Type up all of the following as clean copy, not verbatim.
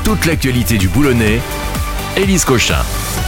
Toute l'actualité du Boulonnais, Élise Cochin.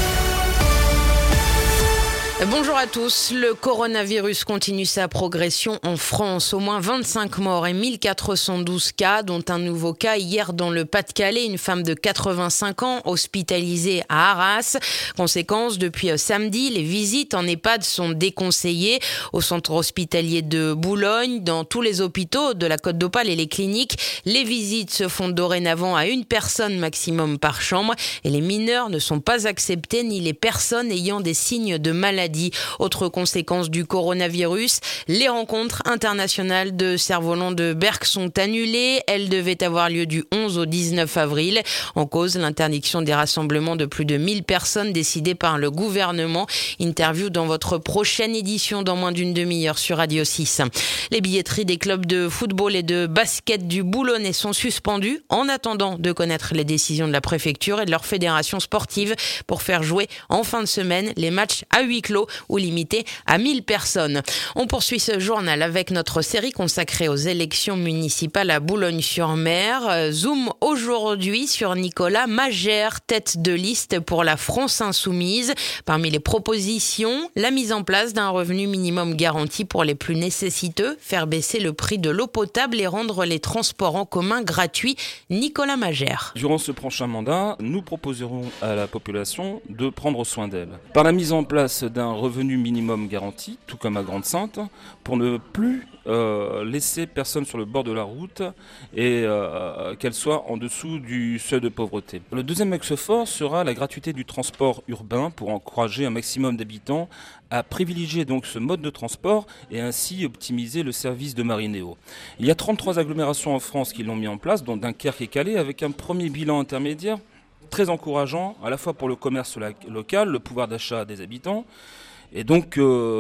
Bonjour à tous. Le coronavirus continue sa progression en France. Au moins 25 morts et 1412 cas, dont un nouveau cas hier dans le Pas-de-Calais. Une femme de 85 ans hospitalisée à Arras. Conséquence, depuis samedi, les visites en EHPAD sont déconseillées. Au centre hospitalier de Boulogne, dans tous les hôpitaux de la Côte d'Opale et les cliniques, les visites se font dorénavant à une personne maximum par chambre. Et les mineurs ne sont pas acceptés, ni les personnes ayant des signes de maladie. Autre conséquence du coronavirus, les rencontres internationales de cerfs-volants de Berck sont annulées. Elles devaient avoir lieu du 11 au 19 avril. En cause, l'interdiction des rassemblements de plus de 1000 personnes décidée par le gouvernement. Interview dans votre prochaine édition dans moins d'une demi-heure sur Radio 6. Les billetteries des clubs de football et de basket du Boulonnais sont suspendues en attendant de connaître les décisions de la préfecture et de leur fédération sportive pour faire jouer en fin de semaine les matchs à huis clos ou limité à 1000 personnes. On poursuit ce journal avec notre série consacrée aux élections municipales à Boulogne-sur-Mer. Zoom aujourd'hui sur Nicolas Magère, tête de liste pour la France Insoumise. Parmi les propositions, la mise en place d'un revenu minimum garanti pour les plus nécessiteux, faire baisser le prix de l'eau potable et rendre les transports en commun gratuits. Nicolas Magère. Durant ce prochain mandat, nous proposerons à la population de prendre soin d'elle. Par la mise en place d'un revenu minimum garanti, tout comme à Grande-Sainte, pour ne plus laisser personne sur le bord de la route et qu'elle soit en dessous du seuil de pauvreté. Le deuxième axe fort sera la gratuité du transport urbain pour encourager un maximum d'habitants à privilégier donc ce mode de transport et ainsi optimiser le service de Marinéo. Il y a 33 agglomérations en France qui l'ont mis en place, dont Dunkerque et Calais, avec un premier bilan intermédiaire très encourageant, à la fois pour le commerce local, le pouvoir d'achat des habitants. Et donc,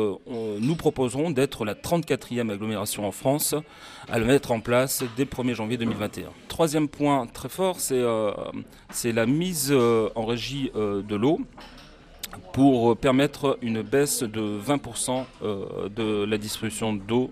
nous proposerons d'être la 34e agglomération en France à le mettre en place dès le 1er janvier 2021. Troisième point très fort, c'est la mise en régie de l'eau pour permettre une baisse de 20% de la distribution d'eau,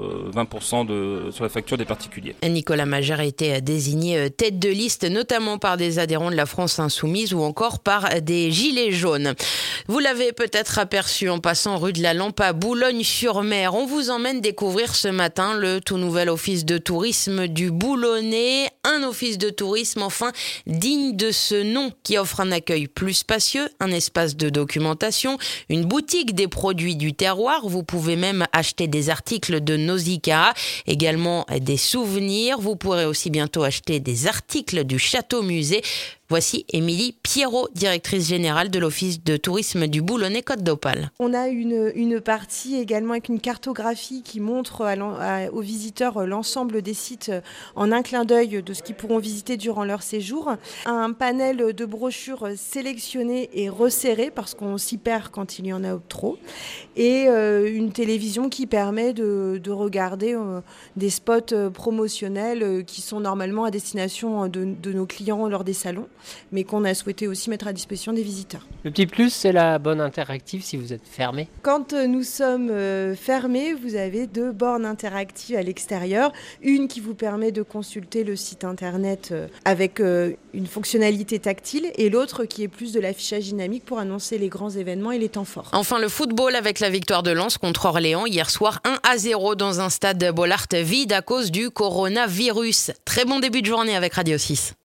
20% sur la facture des particuliers. Nicolas Magère a été désigné tête de liste, notamment par des adhérents de la France Insoumise ou encore par des gilets jaunes. Vous l'avez peut-être aperçu en passant rue de la Lampe à Boulogne-sur-Mer. On vous emmène découvrir ce matin le tout nouvel office de tourisme du Boulonnais. Un office de tourisme enfin digne de ce nom qui offre un accueil plus spacieux, un espace de documentation, une boutique des produits du terroir. Vous pouvez même acheter des articles de Nausicaa, également des souvenirs. Vous pourrez aussi bientôt acheter des articles du château-musée. Voici Émilie Pierrot, directrice générale de l'Office de tourisme du Boulonnais Côte d'Opale. On a une partie également avec une cartographie qui montre aux visiteurs l'ensemble des sites en un clin d'œil de ce qu'ils pourront visiter durant leur séjour. Un panel de brochures sélectionnées et resserrées parce qu'on s'y perd quand il y en a trop. Et une télévision qui permet de regarder des spots promotionnels qui sont normalement à destination de nos clients lors des salons, mais qu'on a souhaité aussi mettre à disposition des visiteurs. Le petit plus, c'est la borne interactive si vous êtes fermé. Quand nous sommes fermés, vous avez 2 bornes interactives à l'extérieur. Une qui vous permet de consulter le site internet avec une fonctionnalité tactile et l'autre qui est plus de l'affichage dynamique pour annoncer les grands événements et les temps forts. Enfin, le football avec la victoire de Lens contre Orléans hier soir 1-0 dans un stade Bollaert vide à cause du coronavirus. Très bon début de journée avec Radio 6.